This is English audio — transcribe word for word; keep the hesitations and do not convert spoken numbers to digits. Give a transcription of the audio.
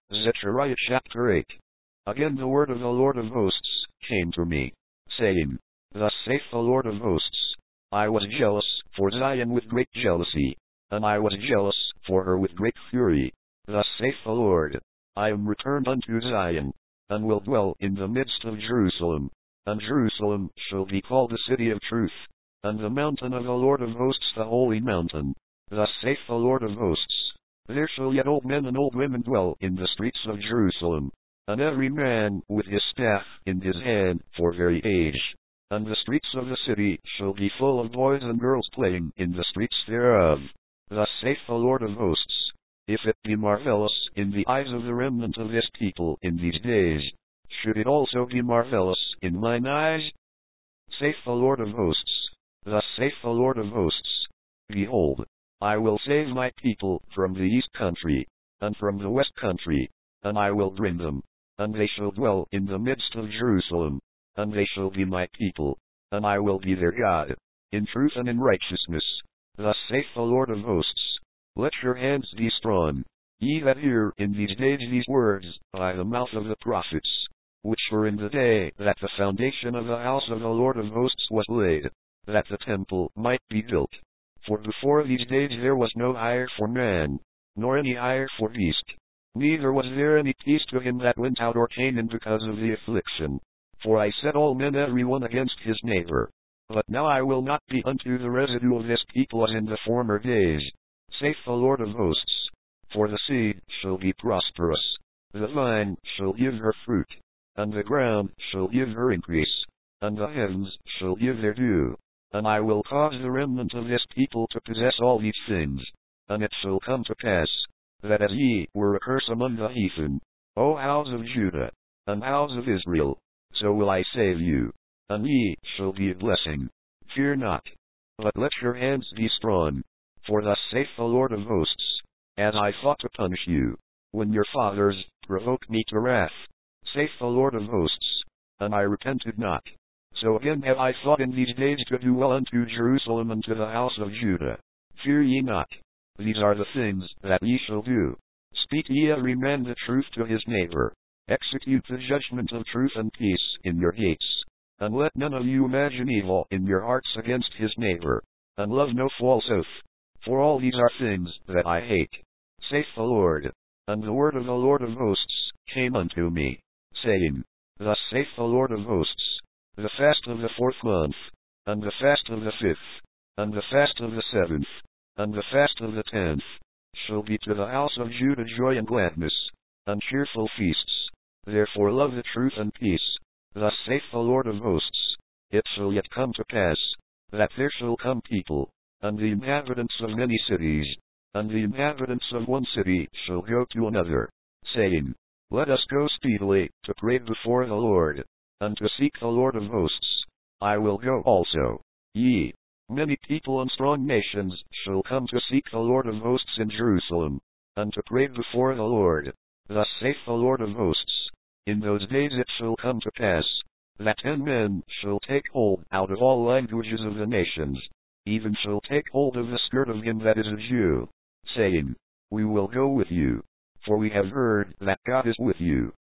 Zechariah chapter eight. Again the word of the Lord of hosts came to me, saying, Thus saith the Lord of hosts, I was jealous for Zion with great jealousy, and I was jealous for her with great fury. Thus saith the Lord, I am returned unto Zion, and will dwell in the midst of Jerusalem, and Jerusalem shall be called the city of truth, and the mountain of the Lord of hosts the holy mountain. Thus saith the Lord of hosts, There shall yet old men and old women dwell in the streets of Jerusalem, and every man with his staff in his hand for very age. And the streets of the city shall be full of boys and girls playing in the streets thereof. Thus saith the Lord of hosts, If it be marvelous in the eyes of the remnant of this people in these days, should it also be marvelous in mine eyes? Saith the Lord of hosts. Thus saith the Lord of hosts, Behold, I will save my people from the east country, and from the west country, and I will bring them, and they shall dwell in the midst of Jerusalem, and they shall be my people, and I will be their God, in truth and in righteousness. Thus saith the Lord of hosts, Let your hands be strong, ye that hear in these days these words by the mouth of the prophets, which were in the day that the foundation of the house of the Lord of hosts was laid, that the temple might be built. For before these days there was no hire for man, nor any hire for beast, neither was there any peace to him that went out or came in because of the affliction. For I set all men every one against his neighbor. But now I will not be unto the residue of this people as in the former days, saith the Lord of hosts. For the seed shall be prosperous, the vine shall give her fruit, and the ground shall give her increase, and the heavens shall give their dew. And I will cause the remnant of this people to possess all these things. And it shall come to pass, that as ye were a curse among the heathen, O house of Judah, and house of Israel, so will I save you, and ye shall be a blessing. Fear not, but let your hands be strong. For thus saith the Lord of hosts, As I thought to punish you, when your fathers provoked me to wrath, saith the Lord of hosts, and I repented not. So again have I thought in these days to do well unto Jerusalem and to the house of Judah. Fear ye not. These are the things that ye shall do. Speak ye every man the truth to his neighbor. Execute the judgment of truth and peace in your gates. And let none of you imagine evil in your hearts against his neighbor. And love no false oath. For all these are things that I hate, saith the Lord. And the word of the Lord of hosts came unto me, saying, Thus saith the Lord of hosts, The fast of the fourth month, and the fast of the fifth, and the fast of the seventh, and the fast of the tenth, shall be to the house of Judah joy and gladness, and cheerful feasts. Therefore love the truth and peace. Thus saith the Lord of hosts, It shall yet come to pass, that there shall come people, and the inhabitants of many cities, and the inhabitants of one city shall go to another, saying, Let us go speedily to pray before the Lord, and to seek the Lord of hosts. I will go also. Ye, many people and strong nations shall come to seek the Lord of hosts in Jerusalem, and to pray before the Lord. Thus saith the Lord of hosts, In those days it shall come to pass, that ten men shall take hold out of all languages of the nations, even shall take hold of the skirt of him that is a Jew, saying, We will go with you, for we have heard that God is with you.